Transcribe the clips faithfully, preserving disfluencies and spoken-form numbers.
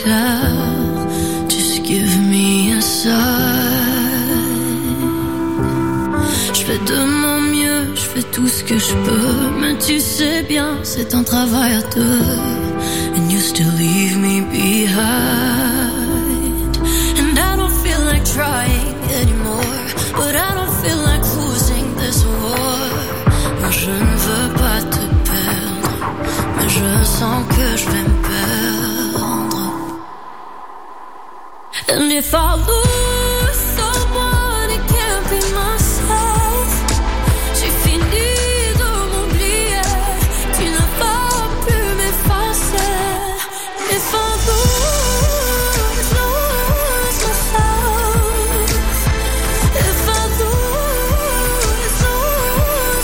clair. Just give me a sign. Je fais de mon mieux, je fais tout ce que je peux, mais tu sais bien, c'est un travail à deux. And you still leave me behind. And I don't feel like trying anymore, but I don't feel like losing this war. Moi je ne veux pas te perdre, mais je sens que je vais me perdre. And if I lose someone, it can't be myself. J'ai fini de m'oublier, tu ne vas plus m'effacer. If I lose, lose myself. If I lose, lose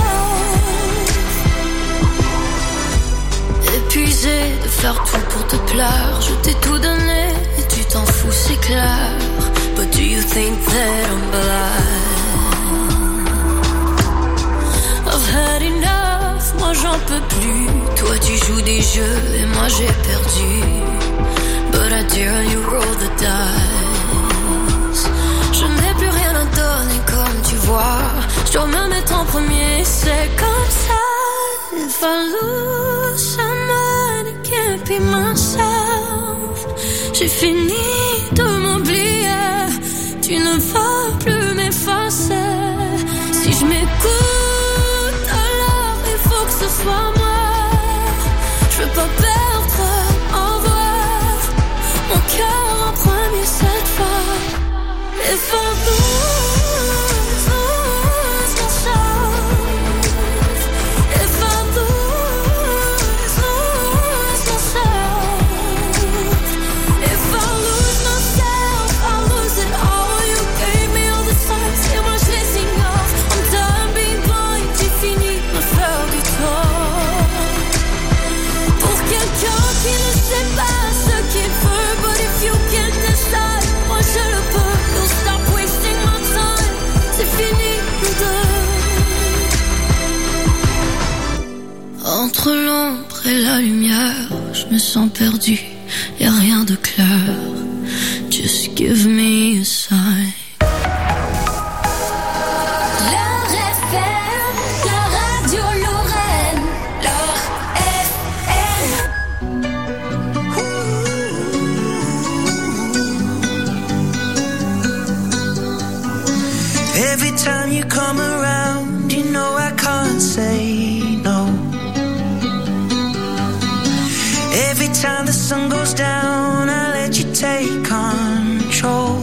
myself. Épuisé de faire tout pour te plaire, je t'ai tout donné et tu t'en fous, c'est clair. But do you think that I'm blind? I've had enough, moi j'en peux plus. Toi tu joues des jeux et moi j'ai perdu. But I dare you roll the dice. Je n'ai plus rien à donner comme tu vois. Je dois me mettre en premier, c'est comme ça. If I lose someone, it can't be myself. J'ai fini de m'oublier, tu ne vas plus m'effacer. Si je m'écoute, alors il faut que ce soit moi. Je veux pas perdre en voir mon cœur en premier cette fois. If I lose, lose myself. If I lose, lose myself. If I lose myself, I lose it all. You gave me all the signs, et moi je les ignore. I'm done being blind, j'ai fini de me faire du tort. Pour quelqu'un qui ne sait pas ce qu'il veut, but if you can't decide, moi je le peux. Don't stop wasting my time, c'est fini nous deux. Entre l'ombre et la lumière, je me sens perdu, y'a rien de clair. Just give me a sign. Leur F M, la radio Lorraine. Leur F M. Every time you come around, you know I can't say no. Every time the sun goes down, I let you take control.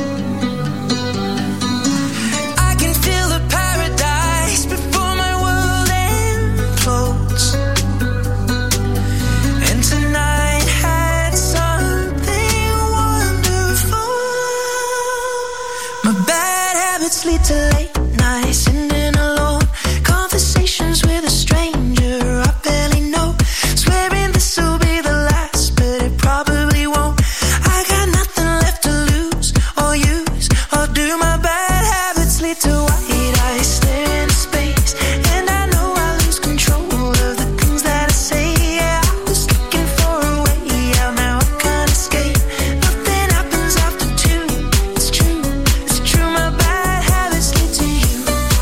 I can feel the paradise before my world implodes. And tonight had something wonderful. My bad habits lead to late nights, sitting alone, conversations with a stranger I barely know, swearing this will be the last, but it probably won't. I got nothing left to lose or use or do. My bad habits lead to white eyes staring into space, and I know I lose control of the things that I say. Yeah, I was looking for a way out, now I can't escape. Nothing happens after two. It's true, it's true. My bad habits lead to you.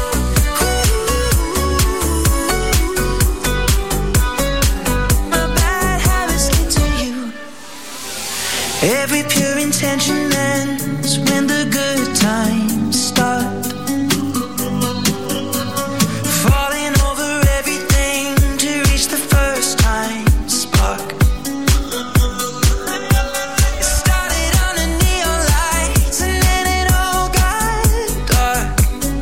My bad habits lead to you. Every pure intention ends when the good times start. Falling over everything to reach the first time spark. It started on the neon lights and then it all got dark.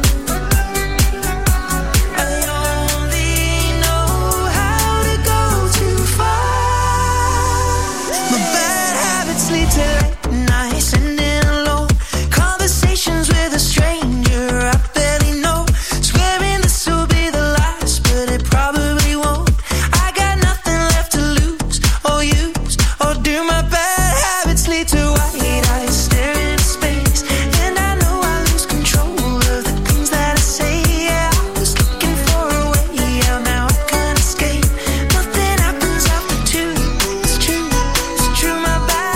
I only know how to go too far. My bad habits lead to late nights, sitting alone, conversations with a stranger I barely know, swearing this will be the last, but it probably won't. I got nothing left to lose or use or do. My bad habits lead to white eyes staring into space, and I know I lose control of the things that I say. Yeah, I was looking for a way out, now I can't escape. Nothing happens after two. It's true, it's true. My bad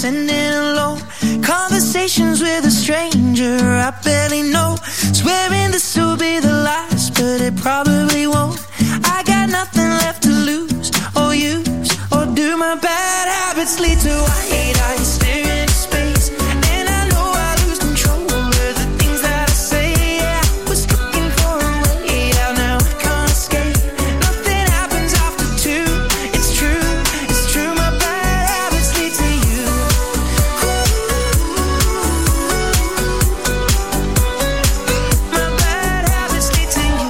sending alone. Conversations with a stranger I barely know. Swearing this will be the last, but it probably won't. I got nothing left to lose or use, or do my bad habits lead to white eyes staring into space? And I know I lose control over the things that I say. Yeah, I was looking for a way out, now I can't escape. Nothing happens after two, it's true, it's true. My bad habits lead to you. My bad habits lead to you.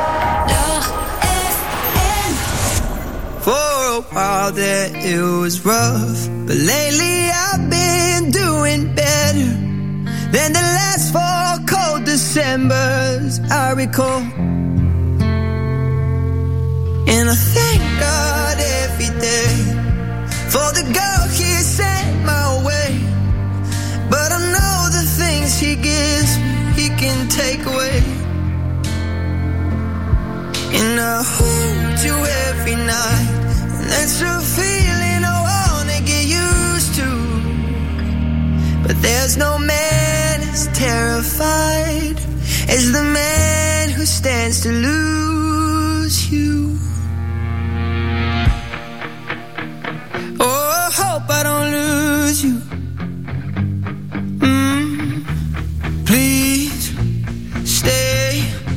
For a while there it was rough, but lately I've been doing better than the last four cold Decembers I recall. And I thank God every day for the girl He sent my way. But I know the things He gives me, He can take away. And I hold you every night, and that's a feeling I wanna get used to. But there's no man as terrified as the man who stands to lose you. Oh, I hope I don't lose you. Mm, please stay.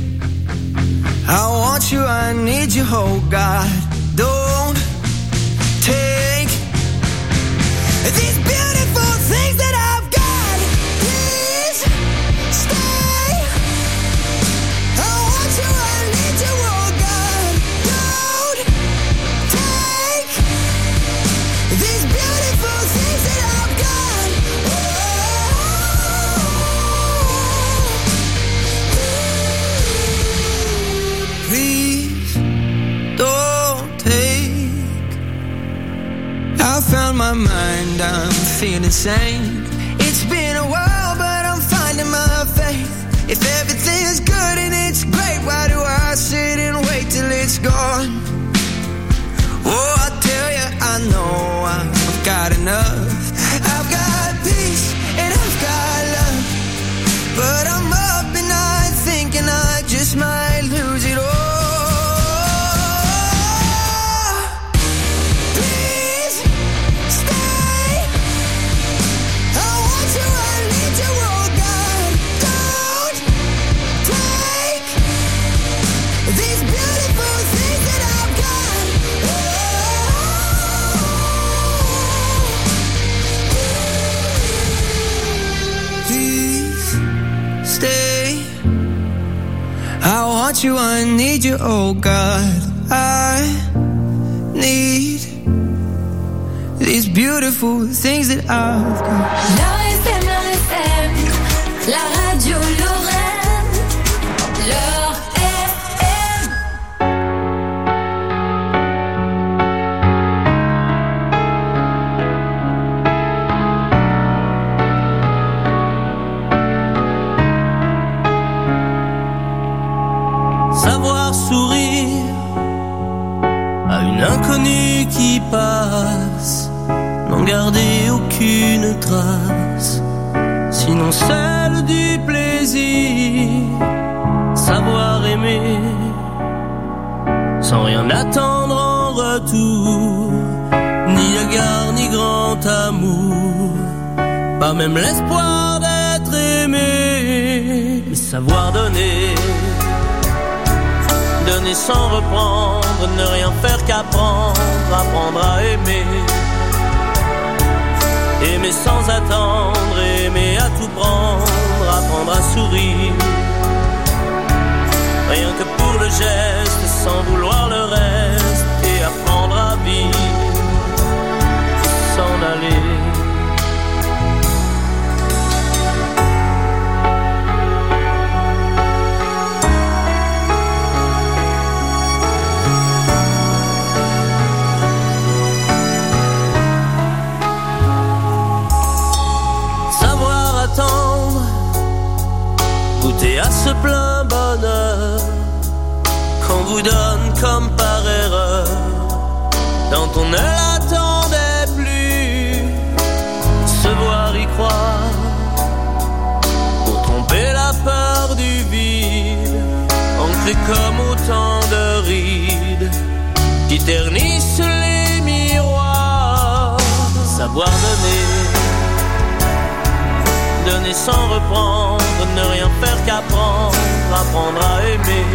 I want you, I need you, oh God. Don't take these beautiful things that I've got. Please stay. I want you, I need you, oh God. Don't take these beautiful things that I've got. Oh, please don't take. I found my mind, I'm feeling sane. It's been a while, but I'm finding my faith. If everything's good and it's great, why do I sit and wait till it's gone? Oh, I tell you, I know I've got enough. I've got peace and I've got love, but I'm up and I'm thinking I just might lose it all. I want you, I need you, oh God. I need these beautiful things that I've got. La F M, la F M, la radio Lorraine, la F M. Savoir sourire à une inconnue qui passe, n'en garder aucune trace, sinon celle du plaisir. Savoir aimer sans rien attendre en retour, ni égard ni grand amour, pas même l'espoir d'être aimé. Mais savoir donner, donner sans reprendre, ne rien faire qu'apprendre, apprendre à aimer. Aimer sans attendre, aimer à tout prendre, apprendre à sourire. Rien que pour le geste, sans vouloir le reste, et apprendre à vivre, s'en aller. Goûter à ce plein bonheur qu'on vous donne comme par erreur, quand on ne l'attendait plus. fait comme autant de rides qui ternissent les miroirs. Savoir donner, donner sans reprendre, ne rien faire qu'apprendre, apprendre à aimer.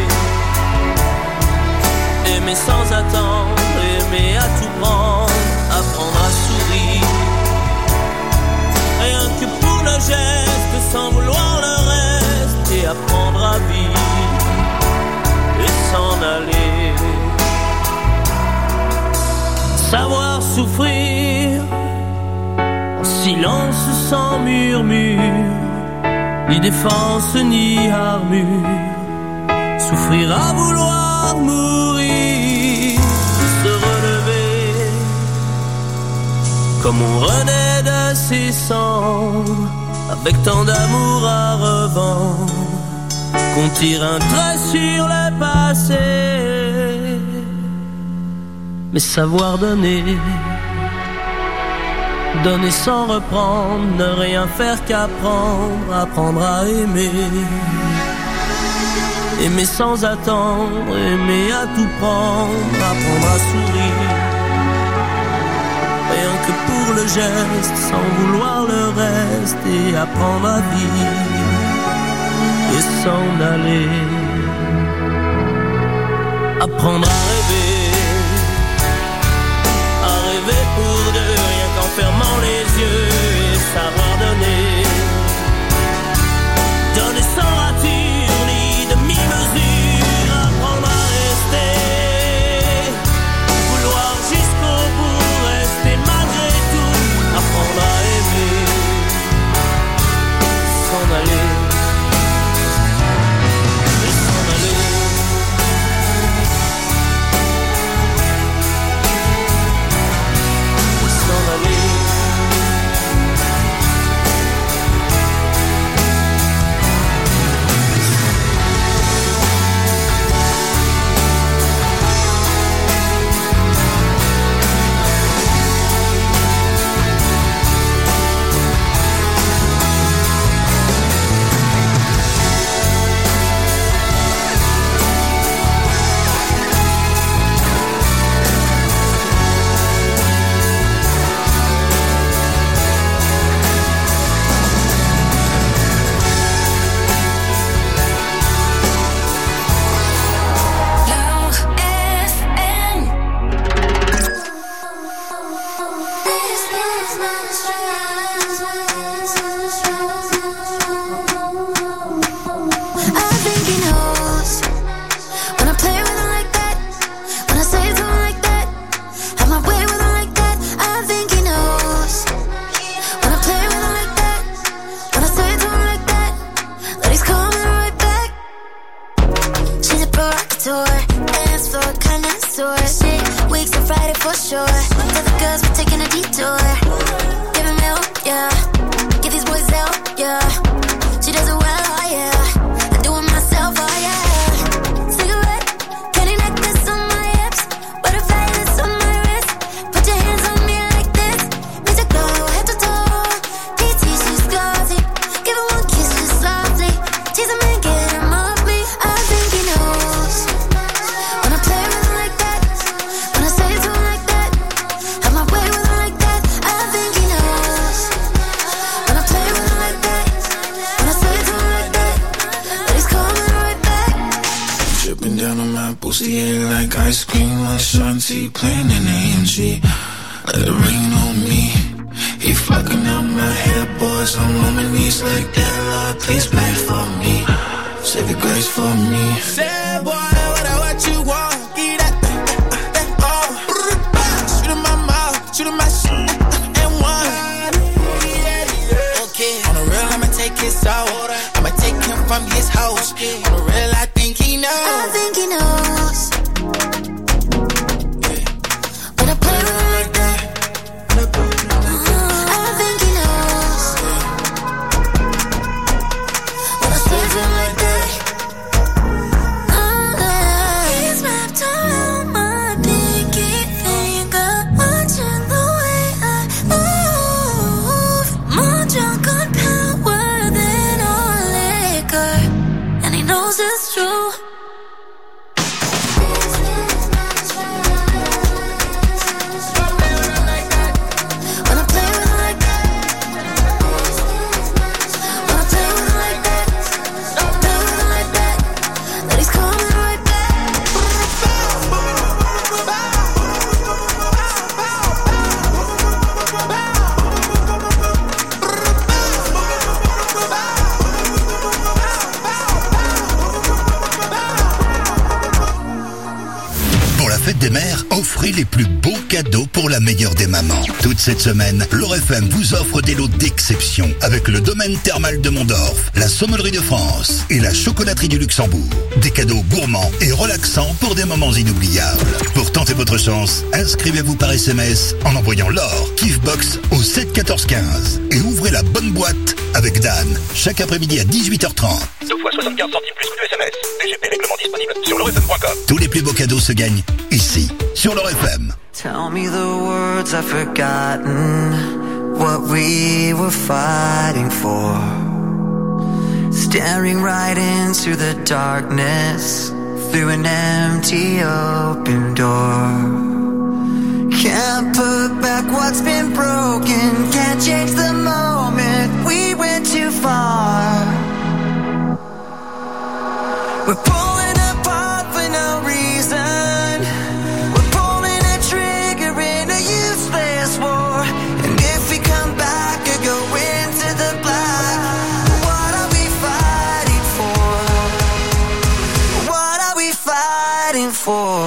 Aimer sans attendre, aimer à tout prendre, apprendre à sourire. Rien que pour le geste, sans vouloir le reste, et apprendre à vivre et s'en aller. Savoir souffrir en silence sans murmure, ni défense ni armure. Souffrir à vouloir mourir, se relever comme on renaît de ses cendres, avec tant d'amour à revendre qu'on tire un trait sur le passé. Mais savoir donner, donner sans reprendre, ne rien faire qu'apprendre, apprendre à aimer. Aimer sans attendre, aimer à tout prendre, apprendre à sourire. Rien que pour le geste, sans vouloir le reste, et apprendre à vivre et s'en aller. Apprendre à rêver, à rêver pour deux, rien qu'en fermant les yeux, et savoir donner, donner sans rature ni demi-mesure, apprendre à rester, vouloir jusqu'au bout, rester malgré tout, apprendre à aimer, s'en aller, et s'en aller. fête des mères, offrez les plus beaux cadeaux pour la meilleure des mamans. Toute cette semaine, l'Or F M vous offre des lots d'exception avec le domaine thermal de Mondorf, la Sommellerie de France et la Chocolaterie du Luxembourg. Des cadeaux gourmands et relaxants pour des moments inoubliables. Pour tenter votre chance, inscrivez-vous par S M S en envoyant l'or Kiffbox au sept quatorze quinze et ouvrez la bonne boîte avec Dan chaque après-midi à dix-huit heures trente. deux fois soixante-quinze centimes plus coût du S M S. D G P règlement disponible sur lor f m point com. Tous les plus beaux cadeaux se gagnent ici, sur l'Or F M. Tell me the words I've forgotten, what we were fighting for. Staring right into the darkness, through an empty open door. Can't put back what's been broken, can't change the moment we went too far. We're pulling apart for no reason. We're pulling a trigger in a useless war. And if we come back or go into the black, what are we fighting for? What are we fighting for?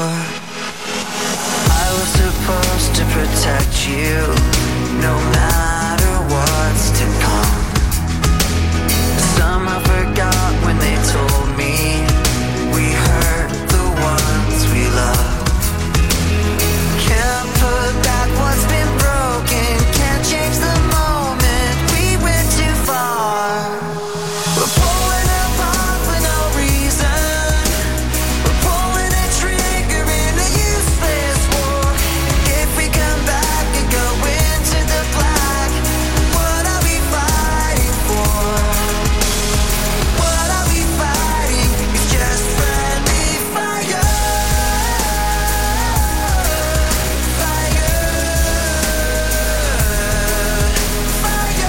I was supposed to protect you, no matter what's to come. Somehow forgot when they told me we hurt the ones we love. Can't put back what's been broken, can't change the moment we went too far. We're pulling apart for no reason. We're pulling a trigger in a useless war. If we come back and go into the black, what are we fighting for? What are we fighting? It's just friendly fire. Fire. Fire.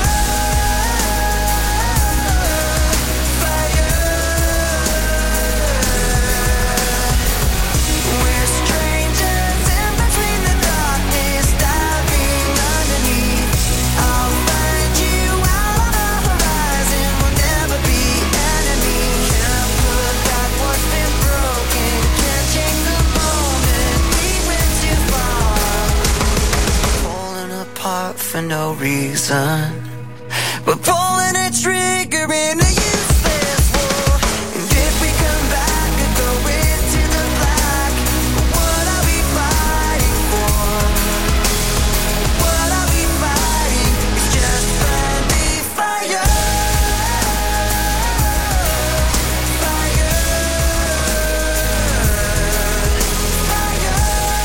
Fire. We're strangers in between the darkness, diving underneath. I'll find you out on the horizon. We'll never be enemies. Can't put back what's been broken. Can't change the moment we went too far. Falling apart for no reason. We're pulling a trigger in a useless war. And if we come back and go into the black, what are we fighting for? What are we fighting? It's just friendly fire. Fire. Fire.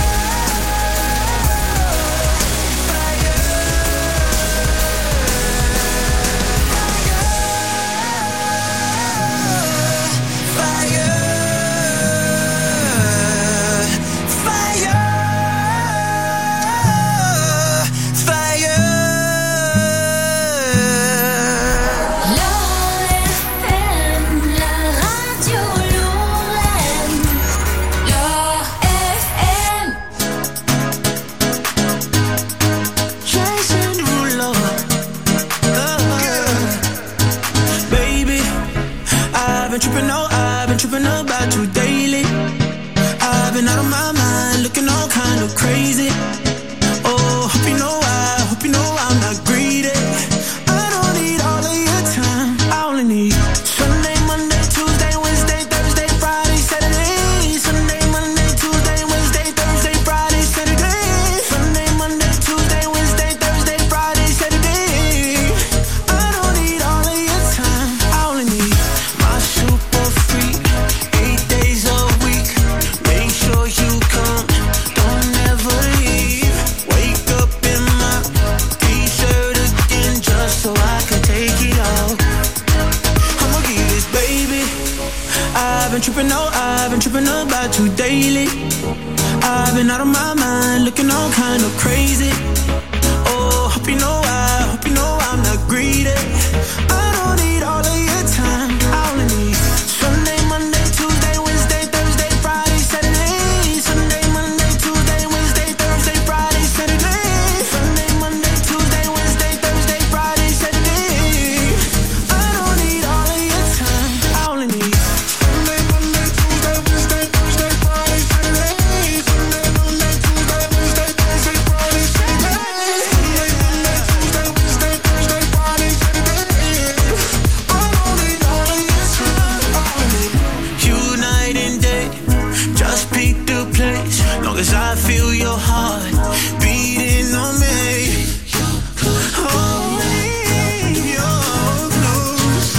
I've been tripping, oh, I've been tripping about you daily. I've been out of my mind, looking all kind of crazy. Oh, hope you know I, hope you know I'm not greedy. I don't need all of your time, I only need Sunday, Monday, Tuesday, Wednesday, Thursday, Friday, Saturday. Sunday, Monday, Tuesday, Wednesday, Thursday, Friday, Saturday. Sunday, Monday, Tuesday, Wednesday, Thursday, Friday, Saturday. I don't need all of your time, I only need my super freak, eight days a week. Make sure you come, don't ever leave. Wake up in my t-shirt again just so I can take it out. I'ma give this, baby. I've been tripping, oh, I've been tripping about you daily. I've been out of my mind, looking all kind of crazy. Oh, hope you know I, hope you know I'm not greedy. I don't need all of your time, I only need Sunday, Monday, Tuesday, Wednesday, Thursday, Friday, Saturday. Sunday, Monday, Tuesday, Wednesday, Thursday, Friday, Saturday. Sunday, Monday, Tuesday, Wednesday, Thursday, Friday, Saturday. I don't need all of your time, I only need Sunday, Monday, Tuesday, Wednesday, Thursday, Friday, Saturday. Sunday, feel your heart beating on me. Oh, your clothes.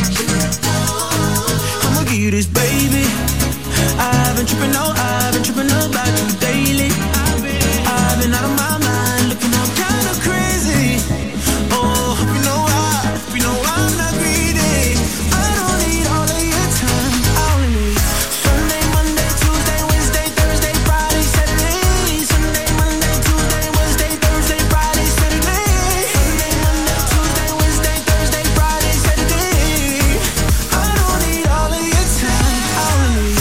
I'ma give you this, baby. I've been tripping, no, I've been tripping about you daily. I've been out of my mind, looking all kind of crazy. Oh, hope you know I, hope you know I'm not greedy. I don't need all of your time. I only need Sunday, Monday, Tuesday, Wednesday, Thursday, Friday, Saturday. Sunday, Monday, Tuesday, Wednesday, Thursday, Friday, Saturday. Sunday, Monday, Tuesday, Wednesday, Thursday, Friday, Saturday. I don't need all of your time. I only need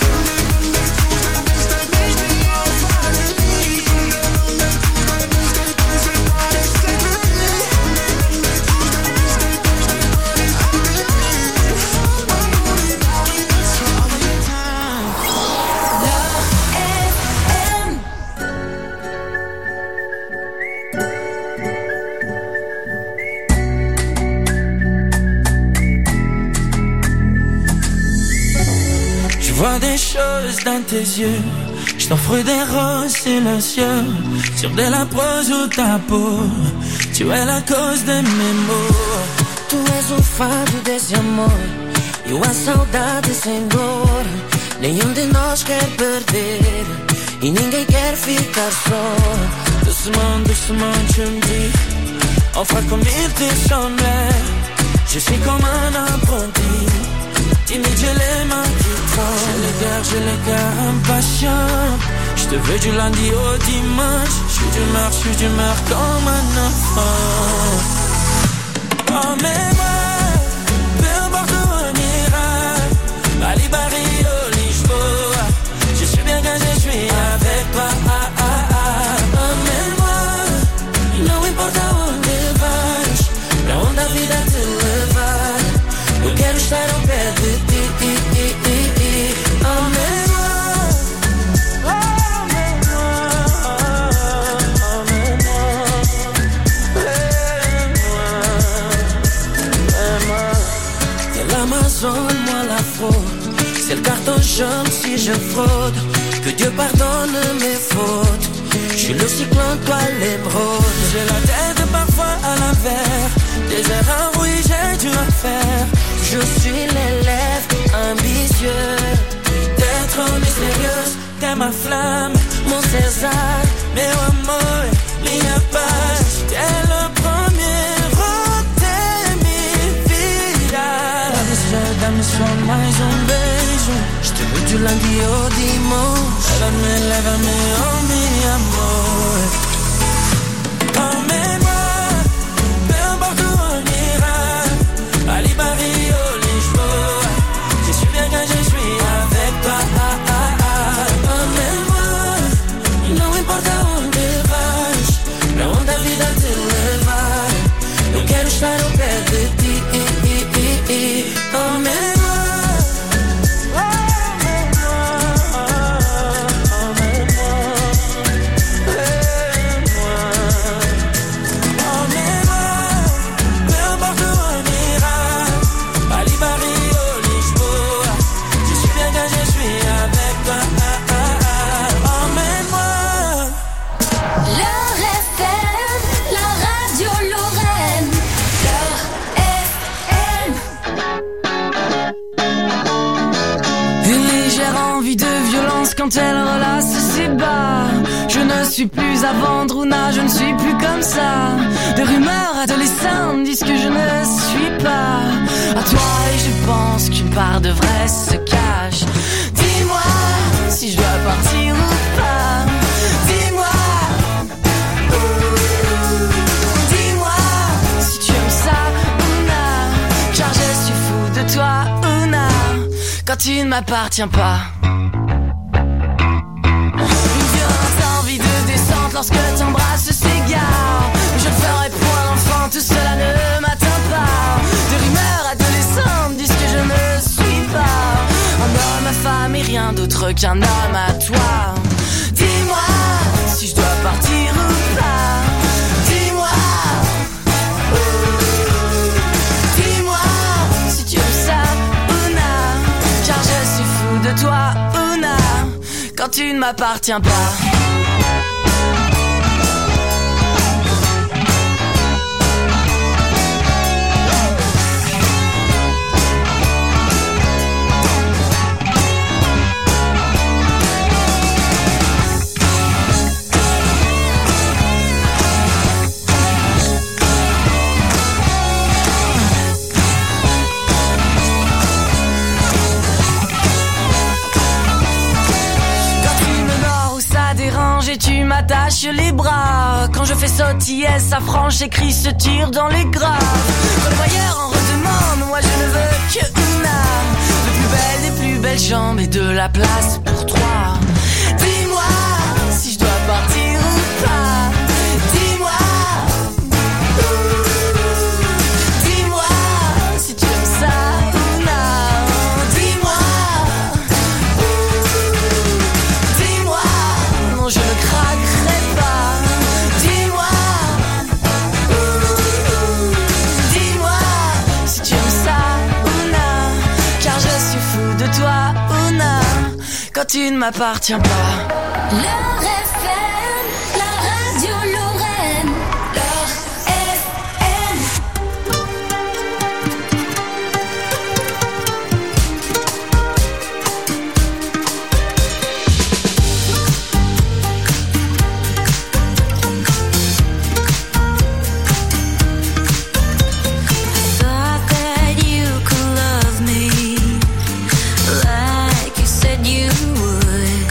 Je vois des choses dans tes yeux. Je t'offre des roses silencieux sur de la prose ou ta peau. Tu es la cause de mes maux. Tu és o fado desse amor e a saudade sem dor. Nenhum de nós quer perder e ninguém quer ficar só. Doucement, doucement tu me dis enfin comme il te semblait. Je suis comme un apprenti, timide, j'ai les mains qui tremblent. J'ai le cœur, j'ai le cœur impatient. Je te veux du lundi au dimanche. Je suis d'humeur, je suis d'humeur comme un enfant. Emmène-moi, peu importe où on ira. Bali, Paris, au Lisboa. Je suis bien quand je suis avec toi. Ah, ah, ah. Emmène-moi, não importa onde vais, pra onde a vida te levar. Eu quero estar ao pé de ti. Emmène-moi, emmène-moi, emmène-moi, emmène-moi. C'est l'Amazone, moi la fraude. C'est le carton jaune si je fraude. Que Dieu pardonne mes fautes. Je suis le cyclone, toi l'émeraude. J'ai la tête parfois à l'envers. Des erreurs, oui, j'ai dû en faire. Je suis l'élève ambitieux. T'es trop mystérieuse, t'es ma flamme, mon César, meu amor, minha paz. T'es le premier de minha vida. Dá-me só mais um beijo. Je te veux du lundi au dimanche. Lève-me, lève-me, oh mi amor. Emmène-moi, peu importe où on ira. Bali, Paris, au Lisboa. Je suis bien quand je suis avec toi. Ah, ah, ah. Emmène-moi, não importa onde vais, pra onde a vida te levar. Eu quero estar ao pé de ti. Emmène-moi. Quand elle relasse ses bas, je ne suis plus à vendre ou non, je ne suis plus comme ça. De rumeurs adolescentes disent que je ne suis pas à toi et je pense qu'une part de vrai se cache. Dis-moi si je dois partir ou pas. Dis-moi, dis-moi si tu aimes ça ou non, car je suis fou de toi ou non, quand tu ne m'appartiens pas. Lorsque t'embrasses s'égare, je ferai point l'enfant, tout cela ne m'atteint pas. De rumeurs adolescentes disent que je ne suis pas un homme à femme et rien d'autre qu'un homme à toi. Dis-moi si je dois partir ou pas. Dis-moi, dis-moi si tu aimes ça ou non, car je suis fou de toi ou non, quand tu ne m'appartiens pas. lâche les bras. Quand je fais sautiller sa franche, écrit se tire dans les graves. Quand le voyeur en redemande, moi je ne veux que una. De plus belle, des plus belles jambes et de la place pour trois. Dis-moi si je dois partir ou pas. Dis-moi. Dis-moi si tu aimes ça ou non. Dis-moi. Dis-moi. Non, je ne craquerai pas. Dis-moi. Dis-moi si tu aimes ça ou non. Car je suis fou de toi ou non. Quand tu ne m'appartiens pas. Leur F M, la radio Lorraine. Leur F M. Thought that you could love me like you said you would.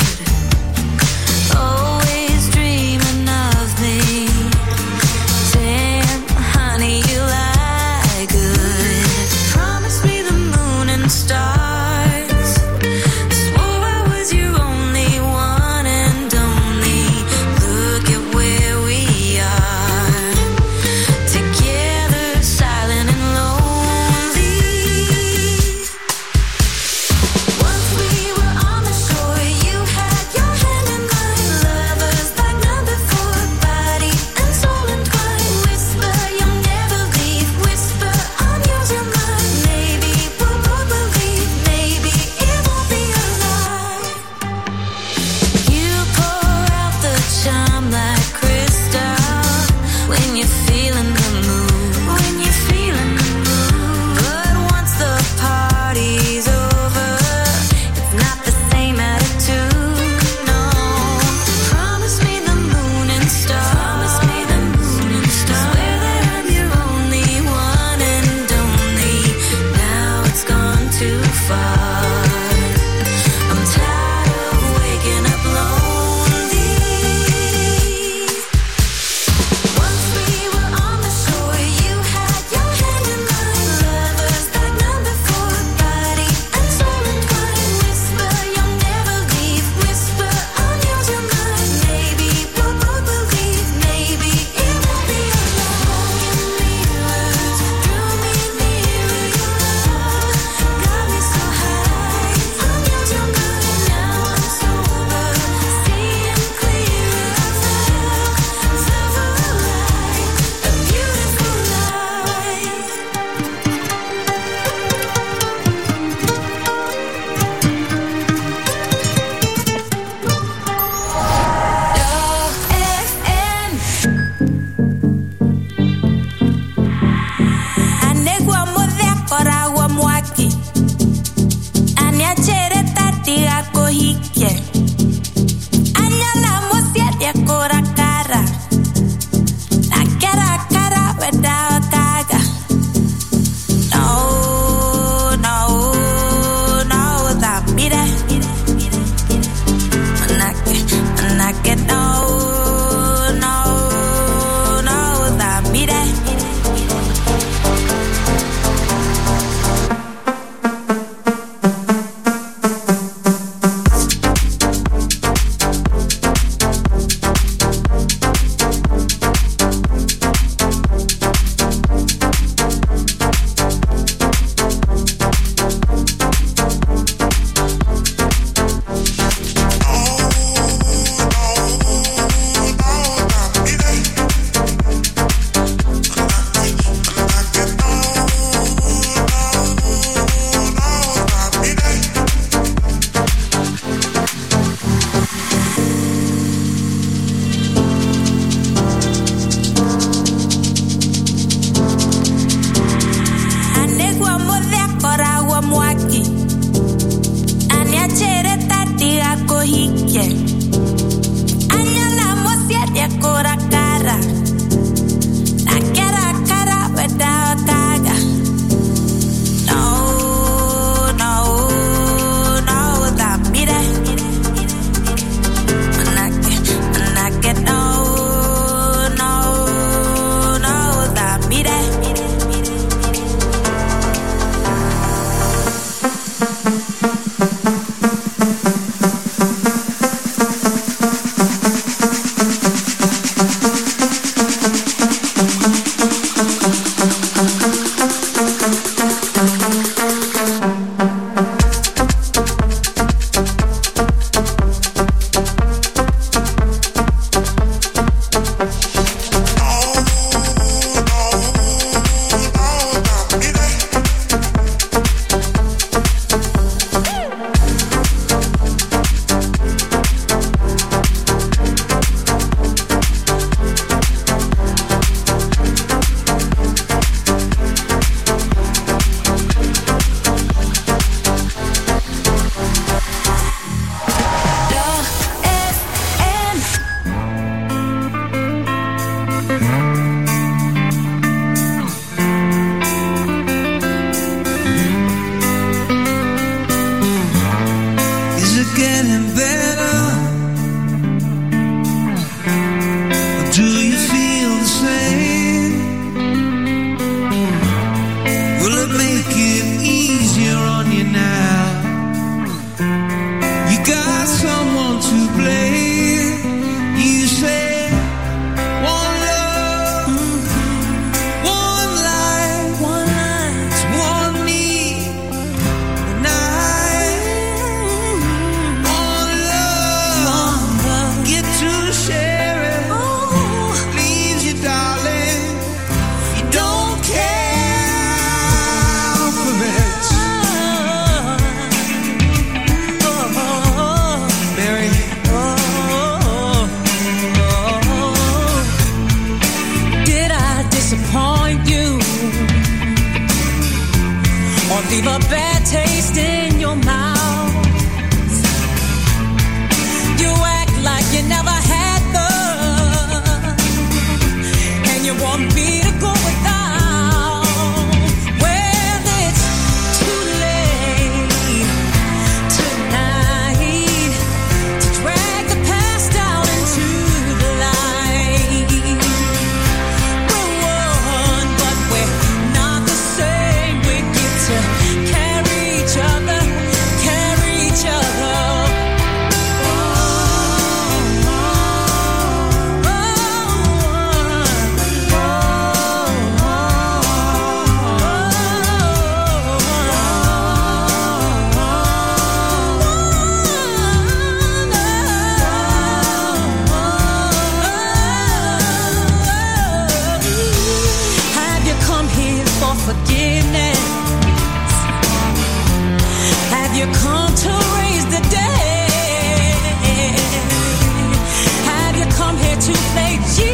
Always dreaming of me. Damn, honey, you lie good. Promise me the moon and stars. Swore I was your only one and only. Look at where we are. Together, silent and lonely. Once we were on the shore, you had your hand in mine. Lovers like number four, body and soul entwined. Whisper, you'll never leave. Whisper, I'm yours, you're mine. Maybe we'll both believe. Maybe it won't be a lie. You pour out the charm like crystal when you're feeling the mood. When you're feeling the mood. But once the party's over, it's not the same attitude. No. Promise me the moon and stars. Promise me the moon and stars. Swear that I'm your only one and only. Now it's gone too far. I'm tired of waking up lonely. Once we were on the shore, you had your hand in mine. Lovers like number four, body and soul entwined. Whisper, you'll never leave. Whisper, I'm yours, you're mine. Maybe we'll both believe. Maybe it won't be a lie. Mirrors drew me nearer. Your love got me so high. I'm yours, you're mine. Now I'm sober, seeing clearer. I felt several light, a beautiful light. Leur F M. Anegwa modhe kora wa mwaki. Aniachere tati ako hike. Anyala mosia ya kora kara. Na kara kara weda kaga. No, no, no, that mire. Manake, manake, no, no, no, that mire. getting better? Or do you feel the same? Will it make it easier on you now? You got someone to blame. You say leave a bad taste in your mouth. You act like you never had love, and you want me to go without. Well, it's too late tonight to drag the past out into the light. We're one, but we're not the same. We get to carry each other, carry each other. Have you come here for forgiveness? Have you come to raise the dead? Have you come here to play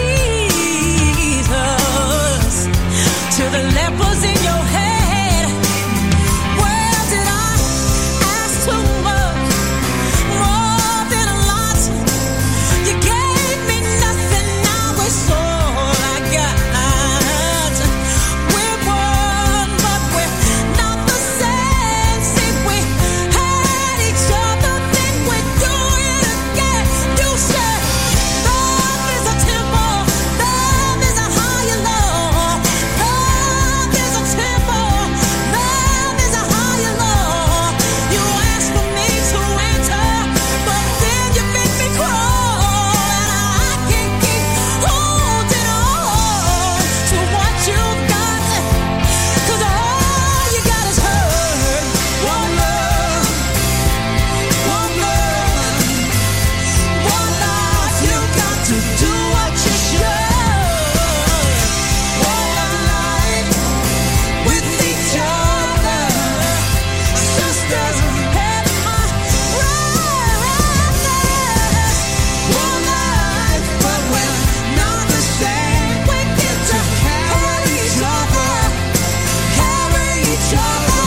Jesus to the lepers in your head? Well, did I ask too much? More than a lot. You gave me nothing, now it's all I got. We're one, but we're not the same. See, we had each other, then we do it again. You said love is a temple, love is a higher law. Love is a temple, love is a higher law. You asked for me to enter, but then you make me crawl, and I can't keep holding on to what you got, 'cause all you got is hurt. One love, one love, one life. You got to do what you should. One life with each other, sisters had my rightness. One life, but we're not the same. We get to carry each other, carry each other.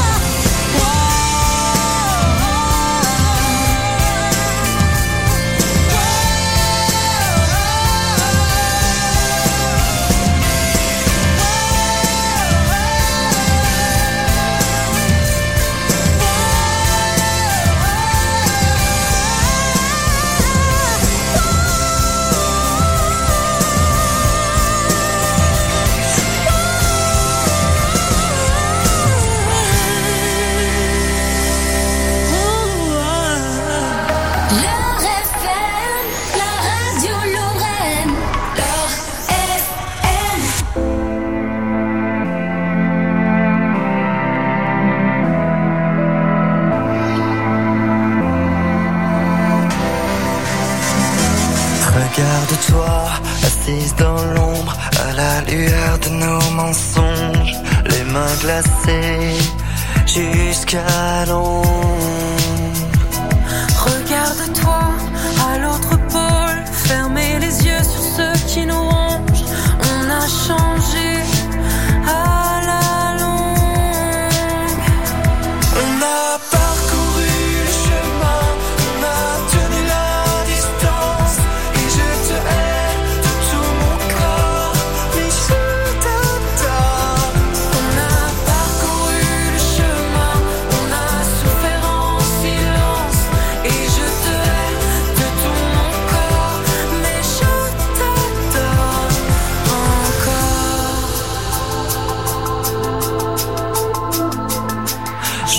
Leur F M, la radio Lorraine. Leur F M. Regarde-toi, assise dans l'ombre, à la lueur de nos mensonges, les mains glacées jusqu'à l'ombre. Regarde-toi à l'autre pôle, fermez les yeux sur ceux qui nous rongent. On a changé à la longue. On a parcouru le chemin, on a tenu la distance, et je te hais de tout mon corps, mais je t'adore. On a parcouru le chemin, on a souffert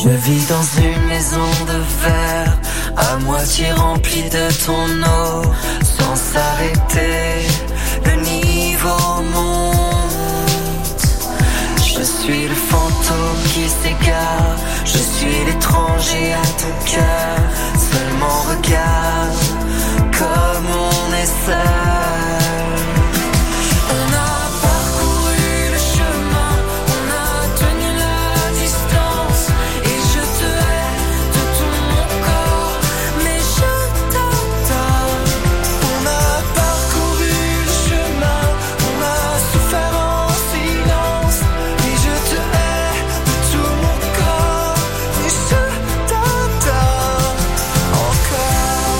Je vis dans une maison de verre, à moitié remplie de ton eau, sans s'arrêter, le niveau monte. Je suis le fantôme qui s'égare, je suis l'étranger à ton cœur. Seulement regarde comme on est seul. On a parcouru le chemin, on a tenu la distance, et je te hais de tout mon corps, mais je t'adore. On a parcouru le chemin, on a souffert en silence, et je te hais de tout mon corps, mais je t'adore encore.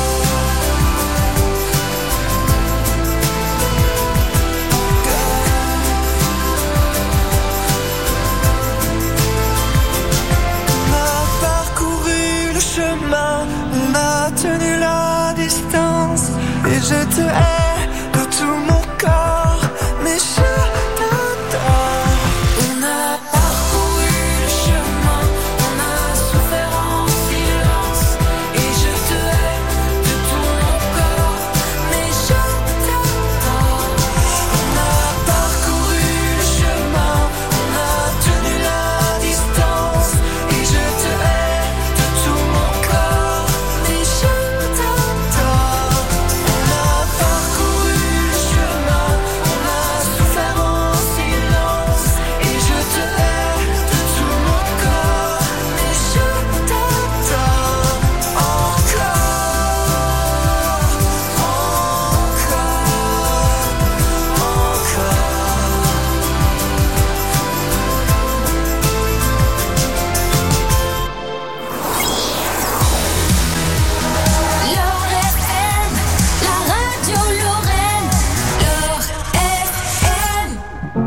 On a parcouru le chemin, on a tenu la distance, et je te hais de tout mon corps, mais je t'adore. On a parcouru le chemin, on a souffert en silence, et je te hais de tout mon corps, mais je t'adore. On a parcouru le chemin, on a tenu la distance, et je te hais de tout mon corps, mais je t'adore. On a parcouru le chemin, on a souffert en silence, et je te hais de tout mon corps, mais je t'adore encore, L'Or F M, la radio Lorraine. L'Or F M.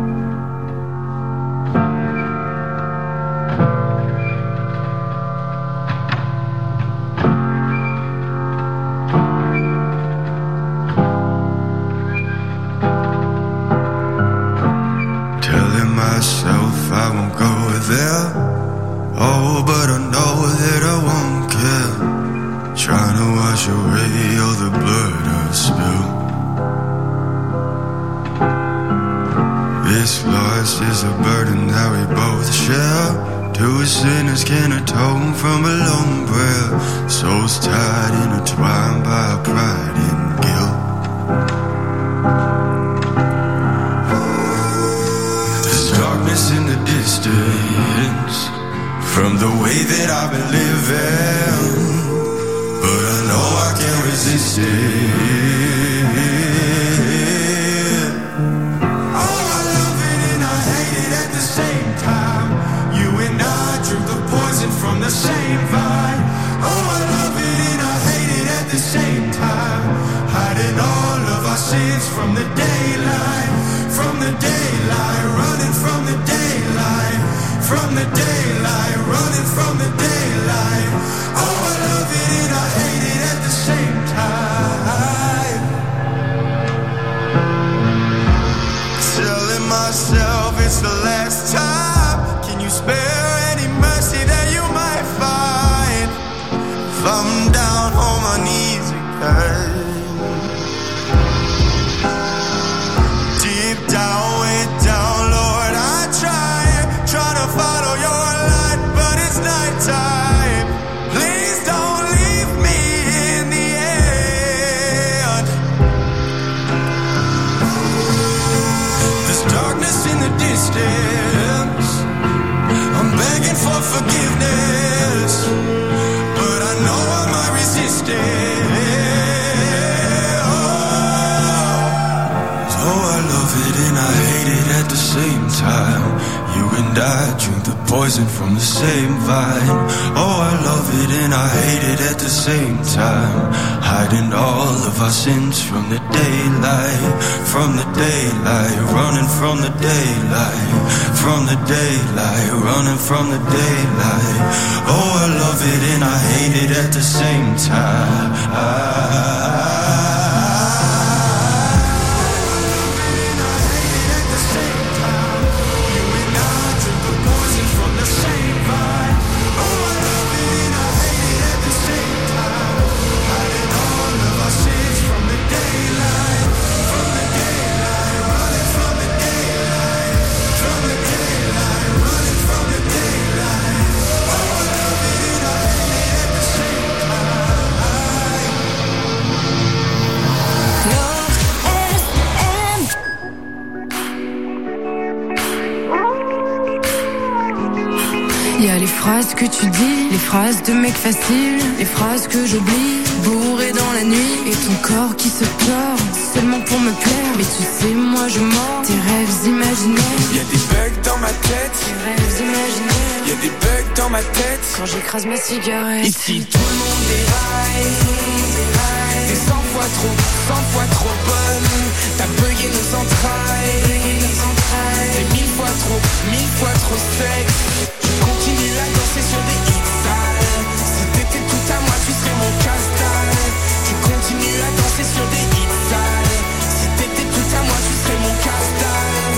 Telling myself I won't go there. Oh, but I know that I won't care. Trying to wash away all the blood I've spilled. This loss is a burden that we both share. Two sinners can atone from a lone prayer. Souls tied, intertwined by pride and guilt. There's darkness in the distance from the way that I've been living, but I know I can't resist it. Oh, I love it and I hate it at the same time. You and I drink the poison from the same vine. Oh, I love it and I hate it at the same time. Hiding all of our sins from the daylight, from the daylight, running from the daylight, from the daylight, running from the daylight. Oh, I love it and I hate it at the same time. Telling myself it's the last time. Can you spare any mercy that you might find? If I'm down on my knees again, deep down, way down, Lord, I try, try to follow your light, but it's nighttime. Please don't leave me in the end. There's darkness in the distance. I'm begging for forgiveness, but I know I might resist it. Oh, I love it and I hate it at the same time. You and I drink the poison from the same vine. Oh, I love it and I hate it at the same time. Hiding all of our sins from the daylight, from the daylight, running from the daylight, from the daylight, running from the daylight. Oh, I love it and I hate it at the same time. Oh, I phrases que tu dis, les phrases de mec facile, les phrases que j'oublie, bourré dans la nuit, et ton corps qui se tord, seulement pour me plaire. Mais tu sais, moi je mords tes rêves imaginaires. Y'a des bugs dans ma tête, tes rêves imaginaires. Y'a des bugs dans ma tête, quand j'écrase ma cigarette. Ici tout le monde déraille, t'es cent fois trop, cent fois trop bonne. T'as bugué nos entrailles, t'es mille fois trop, mille fois trop sexe. Je continue à danser sur des hits sales. Si t'étais tout à moi, tu serais mon casse-dalle. Je continue à danser sur des hits sales. Si t'étais tout à moi, tu serais mon casse-dalle.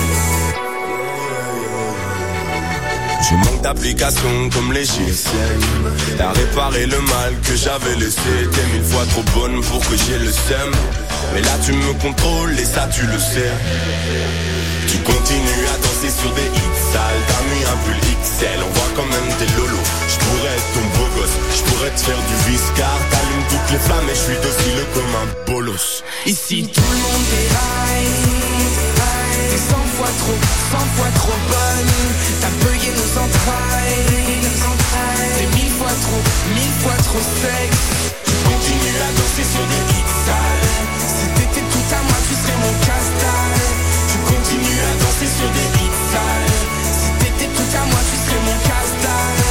Je manque d'applications comme les G S M. T'as réparé le mal que j'avais laissé. T'es mille fois trop bonne pour que j'ai le seum. Mais là tu me contrôles et ça tu le sais. Tu continues à danser sur des hits sales. T'as mis un pull X L, on voit quand même tes lolos. Je pourrais être ton beau gosse, je pourrais te faire du viscar. T'allumes toutes les flammes et je suis docile comme un bolos. Ici tout le monde déraille. T'es cent fois trop, cent fois trop bonne. T'as bugué nos entrailles. T'es mille fois trop, mille fois trop sexe. Je continue à danser sur des hits sales. Si t'étais tout à moi, tu serais mon casse-dalle. Je continue à danser sur des hits sales. Si t'étais tout à moi, tu serais mon casse-dalle.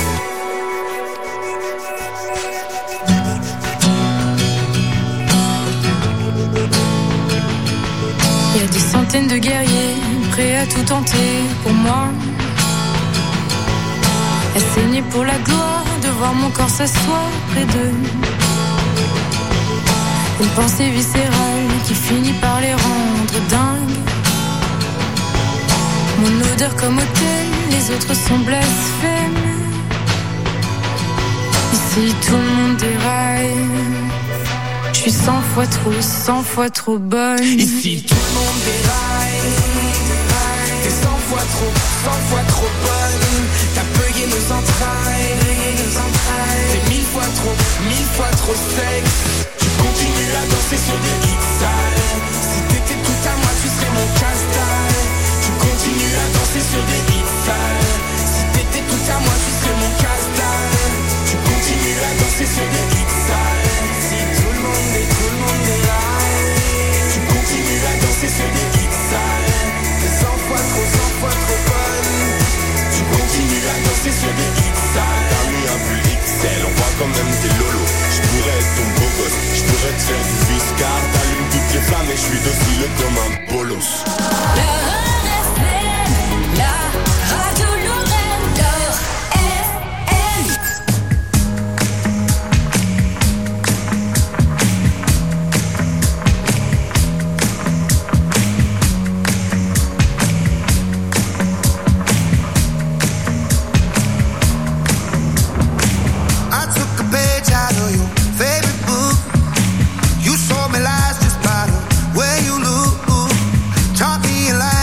Y a des centaines de guerriers prêts à tout tenter pour moi. À saigner pour la gloire de voir mon corps s'asseoir près d'eux. Une pensée viscérale qui finit par les rendre dingues. Mon odeur comme autel, les autres sont blasphèmes. Ici tout le monde déraille. Je suis cent fois trop, cent fois trop bonne. Ici tout le monde déraille. T'es cent fois trop, cent fois trop bonne. T'as bugué nos entrailles. T'es mille fois trop, mille fois trop sexe. Tu continues à danser sur des hits sales. Si t'étais tout à moi, tu serais mon casse-dalle. Tu continues à danser sur des hits sales. Si t'étais tout à moi, tu serais mon casse-dalle. Tu continues à danser sur des hits sales. Si tout le monde est, tout le monde est là. Tu continues à danser sur des hits sales. T'es cent fois trop, cent fois trop bonne. Tu continues à danser sur des hits sales. T'as mis un pull X L, on voit quand même tes lolos. Je pourrais être ton beau gosse, je pourrais te faire du viscar. T'allumes toutes les flammes et je suis docile comme un bolos. La radio Lorraine, Lor F M. I took a page out of your favorite book. You saw me lies just by the way you look. Taught me a lie.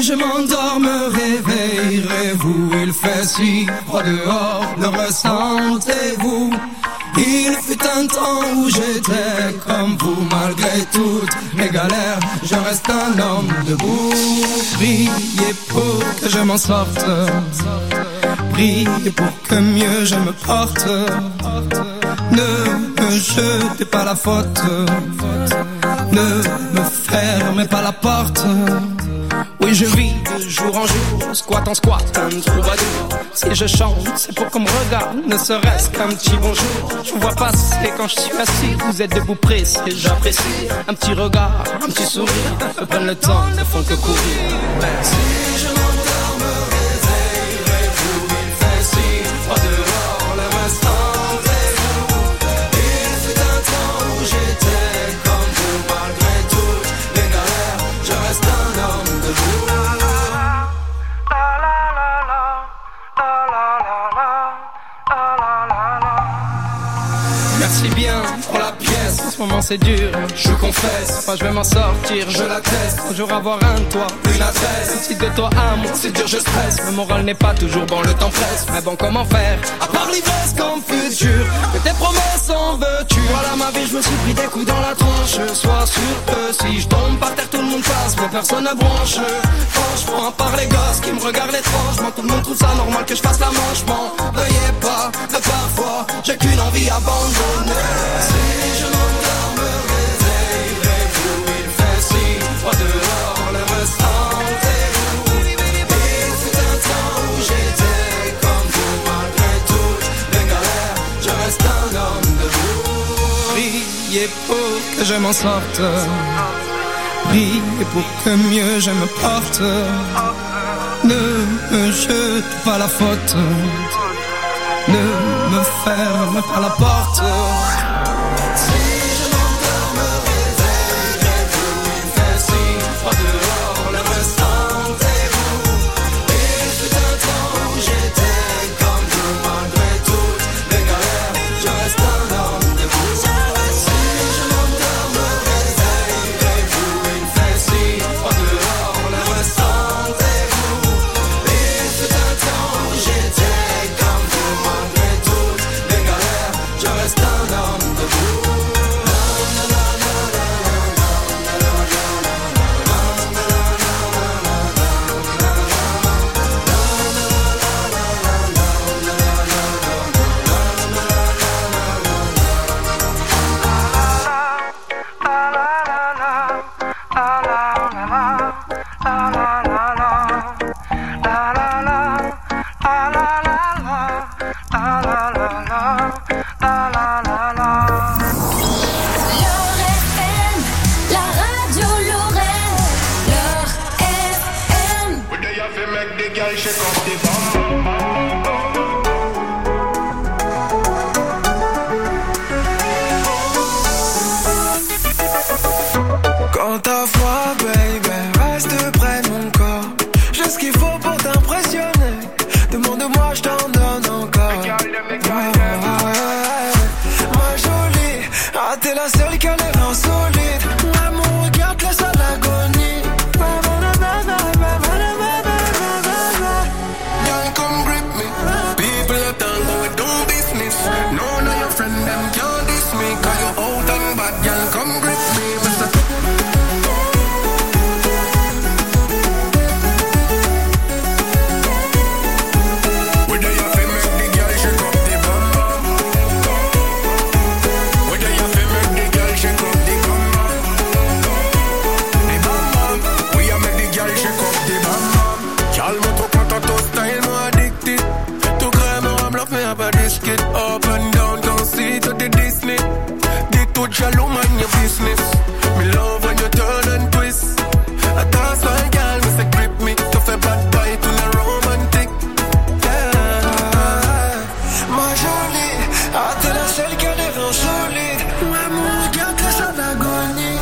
je m'endors, me réveillerez-vous? Il fait si froid dehors, le ressentez-vous? Il fut un temps où j'étais comme vous, malgré toutes mes galères, je reste un homme debout. Priez pour que je m'en sorte, priez pour que mieux je me porte. Ne me jetez pas la faute, ne me fermez pas la porte. Oui, je vis de jour en jour, squat en squat, un troubadour. Si je chante, c'est pour qu'on me regarde, ne serait-ce qu'un petit bonjour. Je vous vois passer quand je suis assis, vous êtes debout pressé, j'apprécie. Un petit regard, un petit sourire, me prennent le temps, ne font que courir. Merci. Si je m'endors, me réveillerez-vous? Il fait si froid dehors, le ressentez-vous? Il fut un temps où j'étais comme vous, malgré toutes les galères, je reste un homme debout. Merci bien pour la pièce, en ce moment c'est dur, je confesse. Moi je vais m'en sortir, je l'atteste. Toujours avoir un toit, une adresse. Si de toi à moi c'est dur, je stresse. Le moral n'est pas toujours bon, le temps presse. Mais bon, comment faire, à part l'ivresse comme futur? Que tes promesses en veux-tu? Voilà ma vie, je me suis pris des coups dans la tronche. Sois sûr que si je tombe par terre, tout le monde passe, mais personne ne bronche. Franchement, à part les gosses qui me regardent étrangement, tout le monde trouve ça normal que je fasse la manche. M'en veuillez pas, de parfois j'ai qu'une envie abandonnée. Si je m'endors, me réveillerez-vous? Il fait si froid dehors, le ressentez-vous? Il fut un temps où j'étais comme vous, malgré toutes les galères, je reste un homme debout. Priez pour que je m'en sorte, priez pour que mieux je me porte. Ne me jetez pas la faute, ne me ferme pas la porte. Si je m'endors, me réveillerez-vous? Il fait si froid dehors, le ressentez-vous? Il fut un temps où j'étais comme vous, malgré toutes les galères, je reste un homme debout. Si je m'endors, me réveillerez-vous? Il fait si froid dehors, le ressentez-vous? Il fut un temps où j'étais comme vous, malgré toutes les galères, je reste un homme debout. La radio Lorraine, L'Or F M. Quand t'as froid, baby, reste près de mon corps. J'ai ce qu'il faut pour t'impressionner. Demande-moi, je t'en donne encore. Ouais, ouais, ouais. Ma jolie, ah t'es la seule qui a l'air insolite. Ouais, mon regard te laisse à l'agonie. Girl, come grip me. People are done, but we do business. None of your friends, them can't diss me. Cause you out and bad, girl, come grip me. Mister up and down, don't see to the Disney. Dick to Jalo, mind your business. Me love when you turn and twist. I dance like girl, me say grip me. To fais bad bite to the romantic. Yeah. Ma jolie, ah t'es la seule qui a des reins solides. Ouais, mon regard te laisse à l'agonie.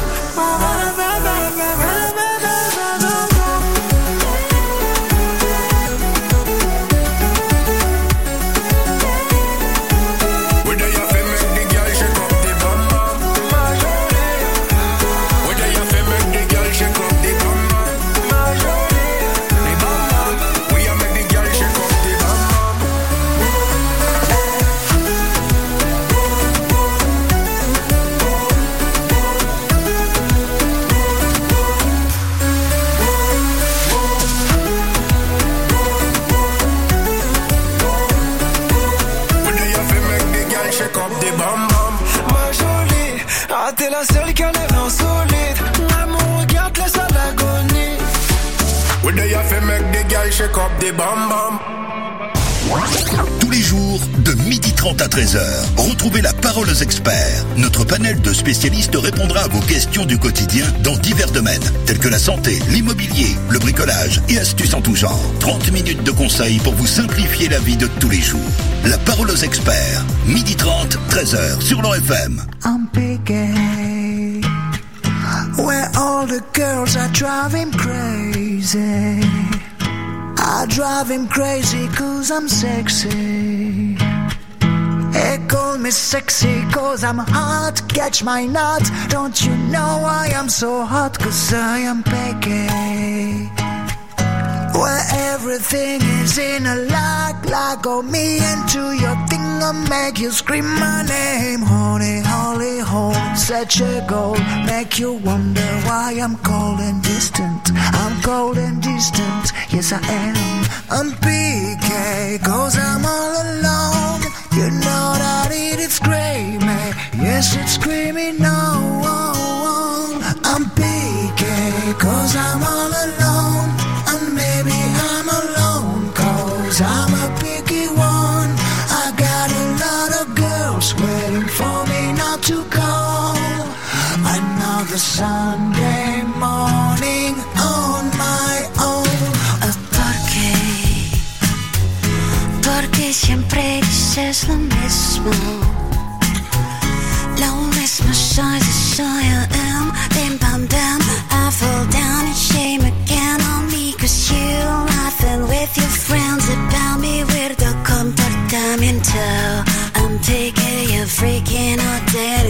Ah, t'es la seule qui a l'air insolite. L'amour regarde laisse à l'agonie. We there you fi make the girl shake up the bam bam. Tous les jours, de midi trente à treize heures, retrouvez la parole aux experts. Notre panel de spécialistes répondra à vos questions du quotidien dans divers domaines, tels que la santé, l'immobilier, le bricolage et astuces en tout genre. trente minutes de conseils pour vous simplifier la vie de tous les jours. La parole aux experts, midi trente, treize heures, sur l'O F M. I'm picking where all the girls are driving crazy. I drive him crazy cause I'm sexy. They call me sexy cause I'm hot. Catch my nut. Don't you know I am so hot cause I am picky. Where everything is in a lock. Lock on me into your thing. I'll make you scream my name. Honey, holy hole. Such a goal. Make you wonder why I'm cold and distant. I'm cold and distant. Yes I am. I'm P K cause I'm all alone. You know that it is screaming. Yes it's screaming no. I'm P K cause I'm all alone. And maybe I'm alone cause I'm a picky one. I got a lot of girls waiting for me not to call. Another Sunday morning on my own. Porque siempre dices lo mismo. Lo mismo soy, soy I am. Bim bam bam, I fall down in shame again on me. Cause you laughing with your friends about me. Weirdo comportamiento. I'm taking you freaking all day